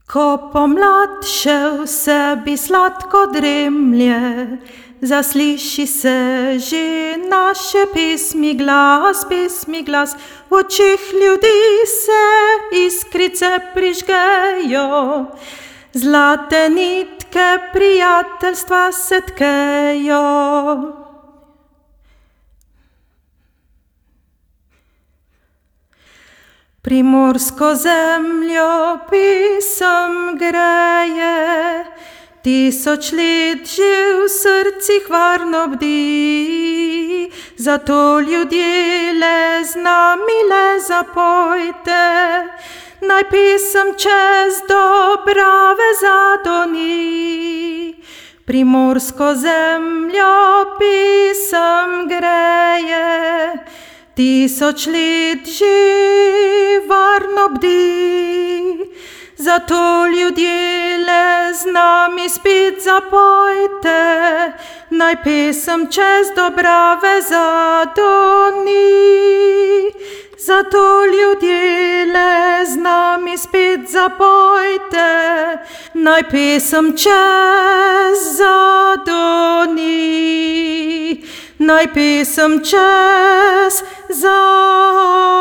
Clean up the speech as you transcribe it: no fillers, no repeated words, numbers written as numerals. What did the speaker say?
Ko pomlad še v sebi sladko dremlje, zasliši se že naše pesmi glas, v očih ljudi se iskrice prižgejo, zlate nitke prijateljstva se tkejo. Primorsko zemljo pesem greje, 1000 let že v srcih varno bdi. Zato ljudje le z nami le zapojte, naj pesem čez Dobrave zadoni. Primorsko zemljo pesem greje, 1000 let že varno bdi. Zato ljudje le z nami spet zapojte, naj pesem čez Dobrave zadoni. Zato ljudje le z nami spet zapojte, naj pesem čez zadoni. Naj pesem čez zadoni.